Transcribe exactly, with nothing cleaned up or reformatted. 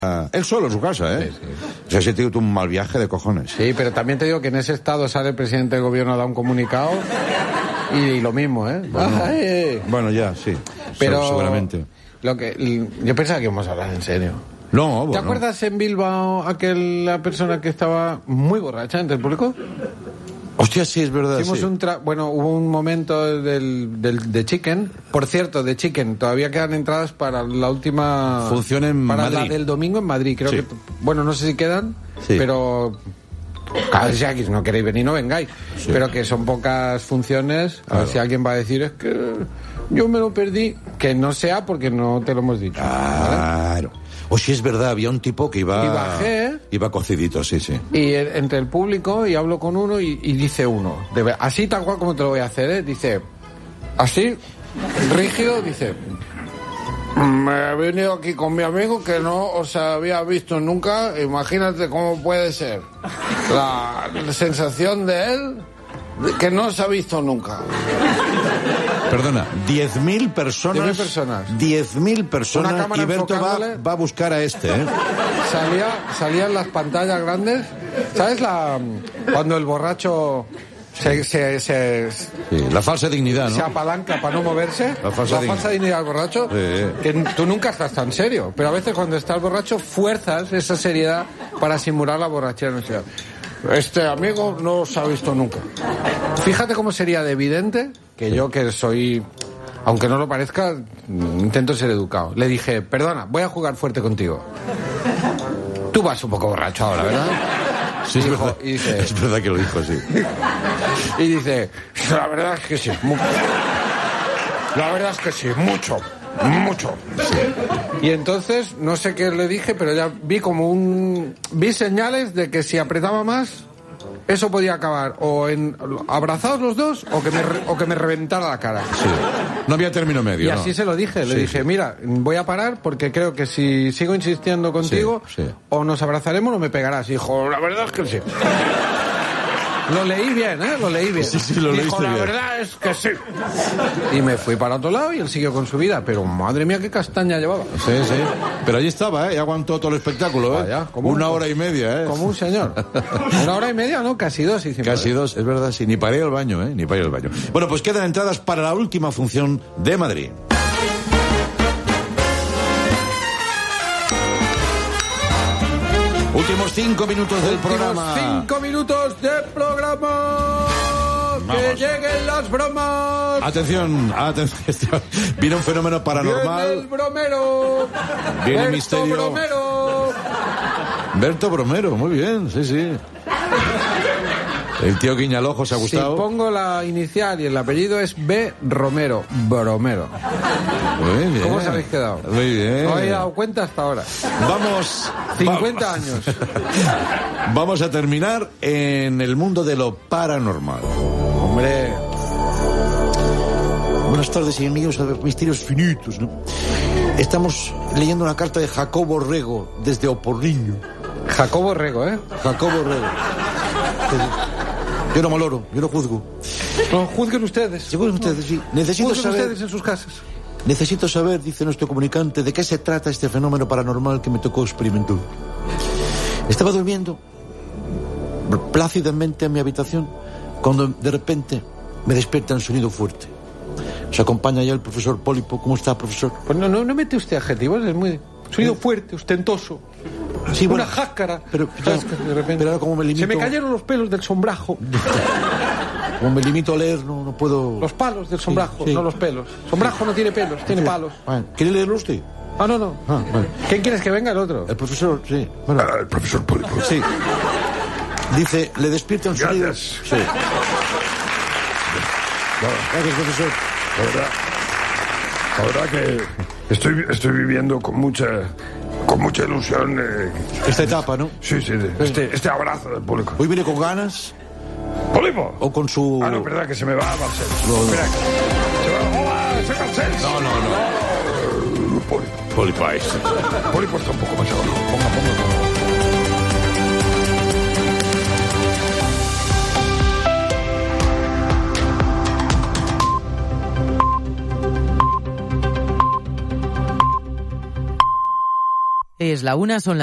Él solo en su casa, ¿eh? Sí, sí. O sea, ese tío tuvo un mal viaje de cojones. Sí, pero también te digo que en ese estado sale el presidente del gobierno a dar un comunicado y, y lo mismo, ¿eh? Bueno, Ay. bueno ya, sí. Pero seguramente. Lo que, yo pensaba que íbamos a hablar en serio. No, bueno. ¿Te acuerdas en Bilbao aquella persona que estaba muy borracha entre el público? Hostia, sí, es verdad. Hicimos sí. un tra- bueno, hubo un momento del, del de Chicken. Por cierto, de Chicken, todavía quedan entradas para la última función en para Madrid. la del domingo en Madrid. Creo sí. que, bueno, no sé si quedan, sí. pero a ver si aquí no queréis venir, no vengáis. Sí. Pero que son pocas funciones. Claro. A ver si alguien va a decir es que yo me lo perdí, que no sea porque no te lo hemos dicho. Claro. ¿Vale? O si es verdad, había un tipo que iba... Y bajé... Iba cocidito, sí, sí. Y el, entre el público, y hablo con uno, y, y dice uno, de, así tal cual como te lo voy a hacer, ¿eh? Dice, así, rígido, dice... Me he venido aquí con mi amigo que no os había visto nunca, imagínate cómo puede ser. La, la sensación de él, que no se ha visto nunca. Perdona, diez mil personas. diez mil personas. diez mil personas. Y Berto va, va a buscar a este, ¿eh? Salía, salían las pantallas grandes. ¿Sabes la cuando el borracho se, se, se sí, la falsa dignidad, ¿no? Se apalanca para no moverse? La falsa, la dignidad. falsa dignidad del borracho. Sí. Que tú nunca estás tan serio. Pero a veces cuando estás borracho fuerzas esa seriedad para simular la borrachera. Este amigo no se ha visto nunca. Fíjate cómo sería de evidente que sí. Yo, que soy, aunque no lo parezca, intento ser educado. Le dije, perdona, voy a jugar fuerte contigo. Tú vas un poco borracho ahora, ¿verdad? Sí, es, dijo, verdad. Y dice, es verdad que lo dijo, sí. Y dice, la verdad es que sí. Mucho. La verdad es que sí, mucho. Mucho. Sí. Y entonces, no sé qué le dije, pero ya vi como un... Vi señales de que si apretaba más, eso podía acabar o en abrazados los dos o que me, o que me reventara la cara. Sí. No había término medio. Y así no. se lo dije. Le sí, dije, sí. mira, voy a parar porque creo que si sigo insistiendo contigo, sí, sí. o nos abrazaremos o me pegarás. Y dijo, la verdad es que sí. Lo leí bien, ¿eh? Lo leí bien. Sí, sí, lo Dijo, leíste la bien. verdad es que sí. Y me fui para otro lado y él siguió con su vida. Pero madre mía, qué castaña llevaba. Sí, sí. Pero allí estaba, ¿eh? Y aguantó todo el espectáculo, ¿eh? Vaya, como Una un, hora y media, ¿eh? Como un señor. Una hora y media, ¿no? Casi dos. Hicimos. Casi dos, es verdad, sí. Ni para ir al baño, ¿eh? Ni para ir al baño. Bueno, pues quedan entradas para la última función de Madrid. Últimos cinco minutos del Últimos programa. Cinco minutos de programa. Vamos. Que lleguen las bromas. Atención, atención. Viene un fenómeno paranormal. Viene el bromero. Viene Berto misterio. Bromero. Berto Bromero, muy bien, sí, sí. El tío Guiñalojo se ha gustado. Si pongo la inicial y el apellido es B. Romero. Bromero. Muy bien. ¿Cómo os habéis quedado? Muy bien. No había dado cuenta hasta ahora. Vamos. cincuenta va- años. Vamos a terminar en el mundo de lo paranormal. Hombre. Buenas tardes y bienvenidos a Misterios Finitos, ¿no? Estamos leyendo una carta de Jacobo Rego desde Oporriño. Jacobo Rego, ¿eh? Jacobo Rego. Yo no maloro, yo no juzgo. No, juzguen ustedes. Según ustedes, sí. Necesito Juzguen saber... ustedes en sus casas. Necesito saber, dice nuestro comunicante, de qué se trata este fenómeno paranormal que me tocó experimentar. Estaba durmiendo plácidamente en mi habitación cuando de repente me despierta un sonido fuerte. Se acompaña ya el profesor Pólipo. ¿Cómo está, profesor? Pues no, no, no mete usted adjetivos, es muy... Sonido fuerte, ostentoso. Sí, bueno, una jáscara. Pero, ¿Sabes? pero, De repente. pero ahora como me limito... Se me cayeron los pelos del sombrajo. Como me limito a leer, no, no puedo... Los palos del sombrajo, Sí, sí. no los pelos. Sombrajo no tiene pelos, tiene palos. Ah, ¿quiere leerlo usted? Ah, no, no. Ah, vale. ¿Quién quieres que venga el otro? El profesor, sí. Bueno, Ah, el profesor Pólipo. sí. Dice, le despierta un sonido... Gracias. Sí. Gracias, profesor. La verdad, la verdad que estoy, estoy viviendo con mucha, con mucha ilusión. Eh, Esta etapa, ¿no? sí, sí, de- este, este abrazo del público. Hoy viene con ganas ¡Pólipo! o con su... Ah, no, verdad que se me va a Marcel. No, no. Espera, se va, ¡hola! ¡Soy Marcel! No, no, no. Pólipo. Polipais. Pólipo está un poco más abajo. Ponga, ponga, ponga. Y Es la una, son las